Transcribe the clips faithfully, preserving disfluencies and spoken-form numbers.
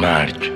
مرگ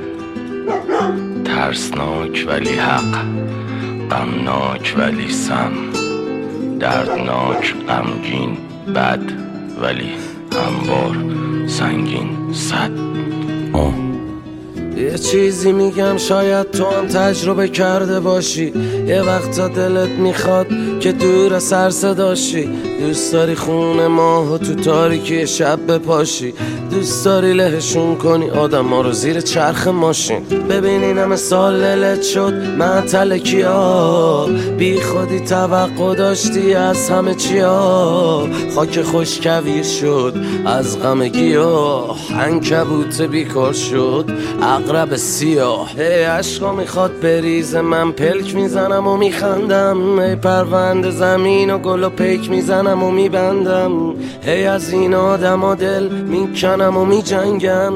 ترسناک ولی حق، غمناک ولی سم، دردناک غمگین بد ولی هموار سنگین صد. آه یه چیزی میگم شاید تو هم تجربه کرده باشی. یه وقتا دلت میخواد که دور سر صداشی، دوست داری خونه ماهو تو تاریکی شب بپاشی، دوست داری لهشون کنی آدم ها رو زیر چرخ ماشین. ببینین همه سال للت شد معطل کیا، بی خودی توقع داشتی از همه چیا، خاک خوشکویر شد از غم گیاه، عنکبوت بیکار شد عقرب سیاه. هی عشقا میخواد بریزه من پلک میزنم و میخندم، هی پرونده زمین و گل و پیک میزنم و میبندم، هی از این آدم و دل میکنم و میجنگم.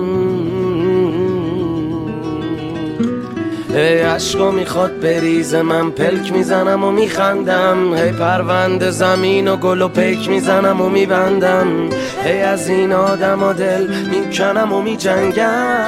هی عشقا میخواد بریزه من پلک میزنم و میخندم، هی پرونده زمین و گل و پیک میزنم و میبندم، هی از این آدم و دل میکنم و میجنگم.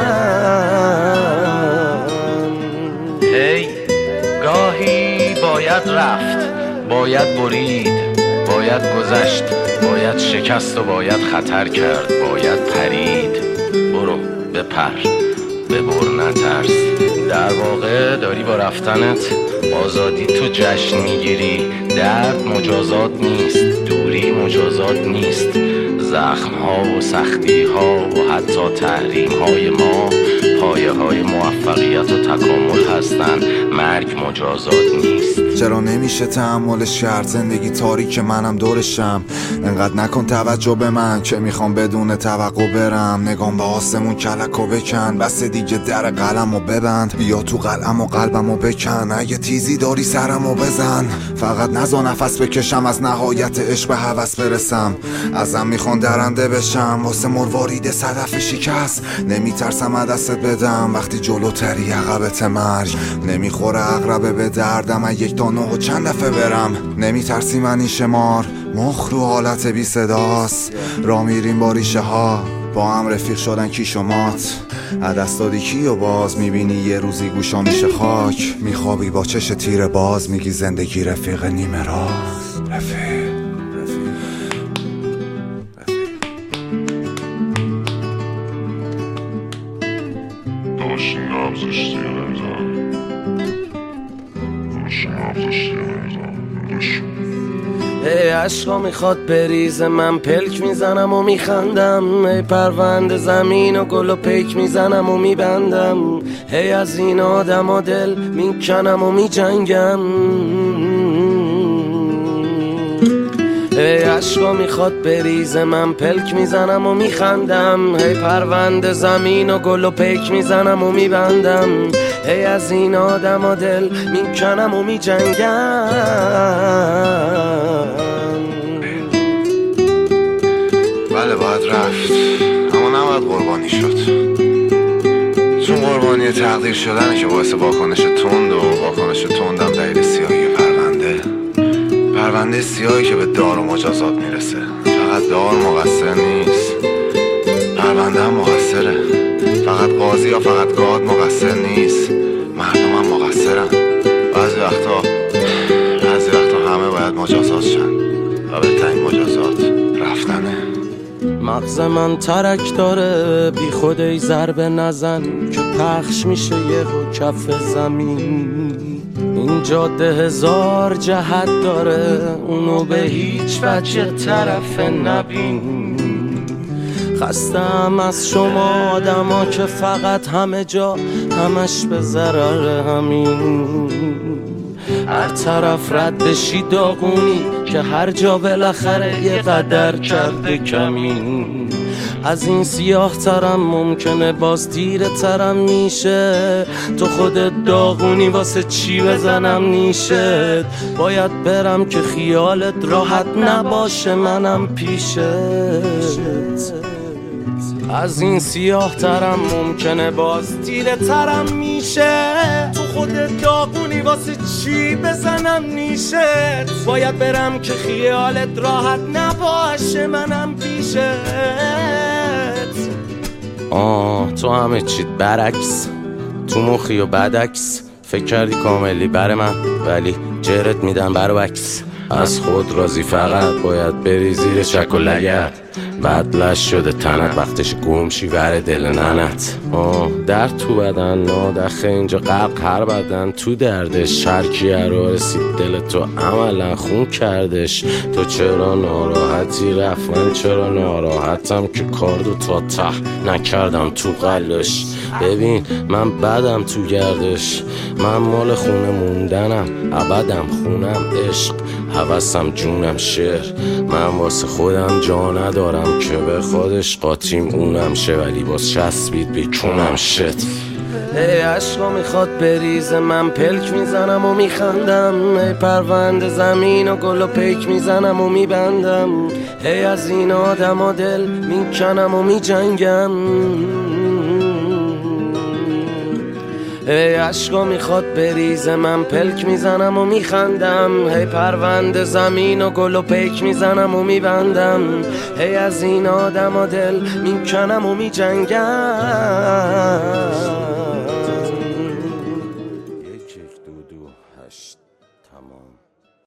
هی گاهی باید رفت، باید برید، باید گذشت، باید شکست و باید خطر کرد، باید پرید. برو بپر ببر نترس، در واقع داری با رفتنت آزادی تو جشن میگیری. درد مجازات نیست، دوری مجازات نیست، زخم ها و سختی ها و حتی تحریم های ما پایه های موفقیت و تکامل هستن. مرگ مجازات نیست. چرا نمیشه تحملش کرد؟ زندگی تاریک منم دورشم، انقدر نکن توجه به من که میخوام بدون توقع برم. نگام به آسمون کلکو بکن، بس دیگه در قلمو ببند، بیا تو قلم و قلبمو بکن، اگه تیزی داری سرمو بزن، فقط نزا نفس بکشم از نهایت عشق به هوس برسم. ازم میخوان درنده بشم واسه مروارید صدف شکست، نمیترسم از دستت بدم وقتی جلوتری عقبت مرگ. نمیخوره عقربه به دردم از یک تا نه و چند دفعه برم، نمیترسی من این شمار مخ رو حالت بی صداست. را میریم با ریشه ها با هم رفیق شدن کی شمات، عدست دادی کی و باز میبینی یه روزی گوشا میشه خاک، میخوابی با چش تیر باز میگی زندگی رفیق نیمه راست. رفیق داشتی نبزشتی نمیزن، داشتی نبزشتی نمیزن داشتی. هی عشقا میخواد بریزه من پلک میزنم و میخندم، هی پرونده زمین و گل و پیک میزنم و میبندم، هی از این آدم و دل میکنم و میجنگم. هی عشقا میخواد بریزه من پلک میزنم و میخندم، هی پرونده زمین و گل و پیک میزنم و میبندم، هی از این آدم و دل میکنم و میجنگم. بله باید رفت اما نباید قربانی شد، چون قربانی تقدیر شدنه که باعث واکنش تند و واکنش تندم دلیل سیاهی پرونده. پرونده سیاهی که به دار و مجازات میرسه. فقط دار مقصر نیست، پرونده هم مقصره. فقط قاضی یا فقط گاد مقصر نیست، مردم هم مقصرن. بعضی وقتا بعضی وقتا همه باید مجازات شن و بهترین مجازات رفتنه. مغز من ترک داره بی خود ای ضربه نزن که پخش میشه یه رو کف زمین. این جاده هزار جهت داره اونو به هیچ وجه طرف نبین. خستم از شما آدما که فقط همه جا همش به ضرر همین. هر طرف رد بشی داغونی که هر جا بالاخره یه قدر کرده کمین. از این سیاه ترم ممکنه باز تیره ترم میشه، تو خودت داغونی واسه چی بزنم نیشت. باید برم که خیالت راحت نباشه منم پیشت. از این سیاه ترم ممکنه باز تیره ترم میشه، تو خودت داغونی واسه چی بزنم نیشت. باید برم که خیالت راحت نباشه منم پیشت. آه تو همه چیت برعکس، تو مخی و بدعکس، فکر کردی کاملی بر من ولی جرت میدم برعکس. از خود راضی فقط باید بری زیر چک و لگت، بدلش شده تنت وقتش گمشی ور دل ننت. آه در تو بدن نادخه اینجا غرق هر بدن تو دردش، هر کی رو رسید دل تو عملا خون کردش. تو چرا ناراحتی رفت من چرا ناراحتم که کاردو تا ته نکردم تو قلش. ببین من بدم تو گردش، من مال خونه موندنم ابدم خونم عشق هوسم جونم شعر. من واسه خودم جا ندارم که به خودش قاطیم اونم شه، ولی باز چسبید بیکونم شت. ای عشقا میخواد بریزه من پلک میزنم و میخندم، ای پرونده زمین و گل و پیک میزنم و میبندم، ای از این آدم و دل میکنم و میجنگم. ای عشقا میخواد بریزه من پلک میزنم و میخندم، هی پرونده زمین و گل و پیک میزنم و میبندم، هی از این آدم و دل میکنم و میجنگم.